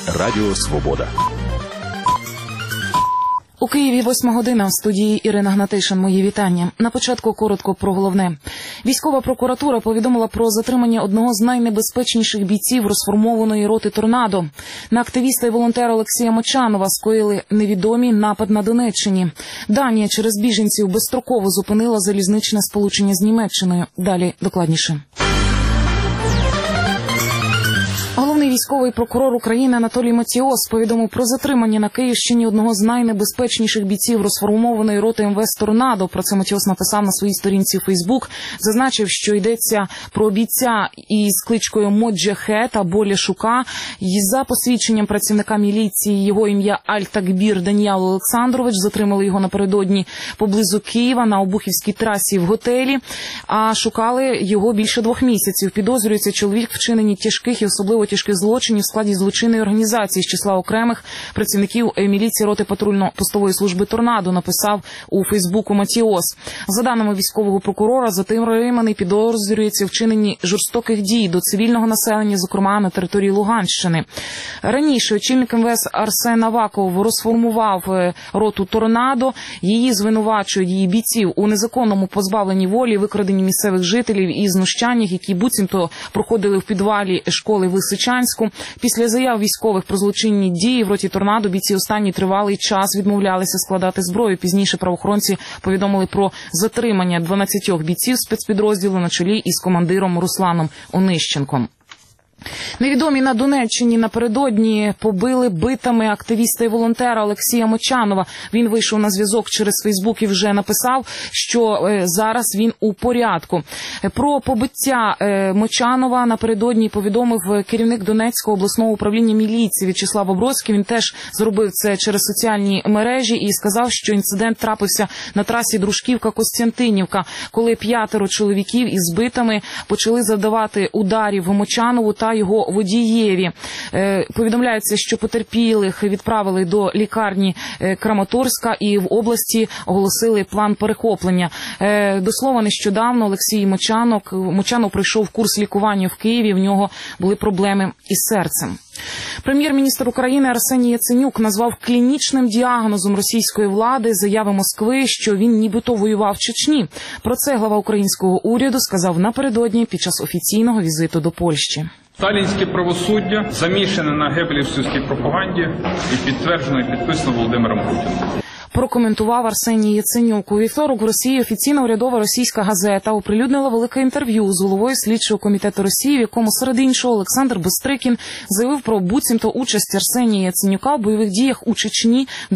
Радіо Свобода. У Києві 8 година, в студії Ірина Гнатишин. Мої вітання. На початку коротко про головне. Військова прокуратура повідомила про затримання одного з найнебезпечніших бійців розформованої роти «Торнадо». На активіста і волонтера Олексія Мочанова скоїли невідомі напад на Донеччині. Данія через біженців безстроково зупинила залізничне сполучення з Німеччиною. Далі докладніше. Головний військовий прокурор України Анатолій Матіос повідомив про затримання на Київщині одного з найнебезпечніших бійців розформованої роти МВС «Торнадо». Про це Матіос написав на своїй сторінці у Facebook. Зазначив, що йдеться про бійця із кличкою Моджахет або Ляшука. І за посвідченням працівника міліції його ім'я Аль-Такбір Даніал Олександрович. Затримали його напередодні поблизу Києва на Обухівській трасі в готелі. А шукали його більше 2 місяців. Підозрюється чоловік вчинені тяжких і особливо тяжких злочинів в складі злочинної організації з числа окремих працівників міліції роти патрульно-постової служби «Торнадо», написав у Фейсбуку Матіос. За даними військового прокурора, затриманий підозрюється в вчиненні жорстоких дій до цивільного населення, зокрема на території Луганщини. Раніше очільник МВС Арсен Аваков розформував роту «Торнадо». Її звинувачують, її бійців, у незаконному позбавленні волі, викраденні місцевих жителів і знущаннях, які буцімто проходили в підвалі школи в Лисичанську. Після заяв військових про злочинні дії в роті «Торнадо» бійці останній тривалий час відмовлялися складати зброю. Пізніше правоохоронці повідомили про затримання 12 бійців спецпідрозділу на чолі із командиром Русланом Онищенком. Невідомі на Донеччині напередодні побили битами активіста і волонтера Олексія Мочанова. Він вийшов на зв'язок через Фейсбук і вже написав, що зараз він у порядку. Про побиття Мочанова напередодні повідомив керівник Донецького обласного управління міліції В'ячеслав Обродський. Він теж зробив це через соціальні мережі і сказав, що інцидент трапився на трасі Дружківка-Костянтинівка, коли 5 чоловіків із битами почали завдавати ударів Мочанову та його водієві. Повідомляється, що потерпілих відправили до лікарні Краматорська і в області оголосили план перехоплення. До слова, нещодавно Олексій Мочанов пройшов курс лікування в Києві, в нього були проблеми із серцем. Прем'єр-міністр України Арсеній Яценюк назвав клінічним діагнозом російської влади заяви Москви, що він нібито воював в Чечні. Про це глава українського уряду сказав напередодні під час офіційного візиту до Польщі. Сталінське правосуддя замішане на гебелівській пропаганді і підтверджено і підписано Володимиром Путіним. Прокоментував Арсеній Яценюк. У вівторок в Росії офіційна урядова російська газета оприлюднила велике інтерв'ю з головою слідчого комітету Росії, в якому серед іншого Олександр Бистрикін заявив про буцімто участь Арсенія Яценюка в бойових діях у Чечні в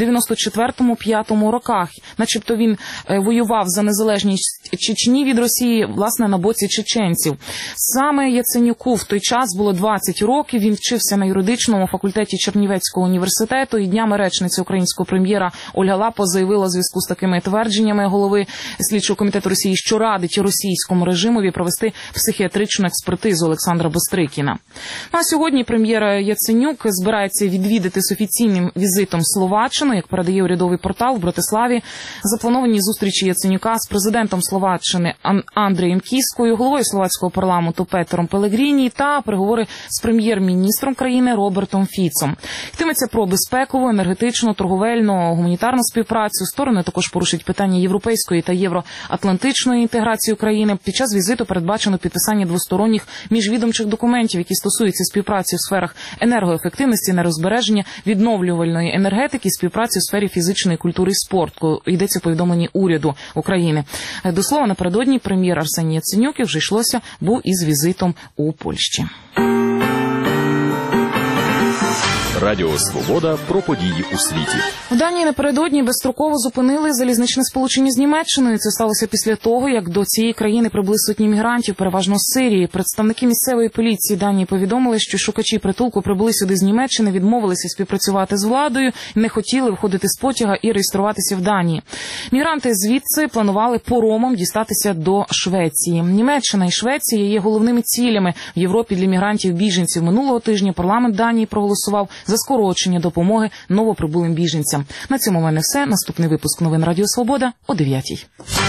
94-5 роках. Начебто він воював за незалежність Чечні від Росії, власне, на боці чеченців. Саме Яценюку в той час було 20 років. Він вчився на юридичному факультеті Чернівецького університету, і днями речниця українського прем'єра Ольга Лапо заявила у зв'язку з такими твердженнями голови слідчого комітету Росії, що радить російському режимові провести психіатричну експертизу Олександра Бистрикіна. А сьогодні прем'єр Яценюк збирається відвідати з офіційним візитом Словаччину, як передає урядовий портал в Братиславі. Заплановані зустрічі Яценюка з президентом Словаччини Андрієм Кіскою, головою словацького парламенту Петером Пелегріні та переговори з прем'єр-міністром країни Робертом Фіцом. Йтиметься про безпекову, енергетичну, торговельну, гуманітарну співпрацю. Сторони також порушать питання європейської та євроатлантичної інтеграції України. Під час візиту передбачено підписання двосторонніх міжвідомчих документів, які стосуються співпраці у сферах енергоефективності, енергозбереження, відновлювальної енергетики, співпраці у сфері фізичної культури і спорту. Йдеться у повідомленні уряду України. До слова, напередодні прем'єр Арсеній Яценюк, вже йшлося, був із візитом у Польщі. Радіо Свобода про події у світі. В Данії напередодні безстроково зупинили залізничне сполучення з Німеччиною. Це сталося після того, як до цієї країни прибули сотні мігрантів, переважно з Сирії. Представники місцевої поліції Данії повідомили, що шукачі притулку прибули сюди з Німеччини, відмовилися співпрацювати з владою, не хотіли виходити з потяга і реєструватися в Данії. Мігранти звідси планували поромом дістатися до Швеції. Німеччина і Швеція є головними цілями в Європі для мігрантів-біженців. Минулого тижня парламент Данії проголосував за скорочення допомоги новоприбулим біженцям. На цьому в мене все. Наступний випуск новин Радіо Свобода о 9:00.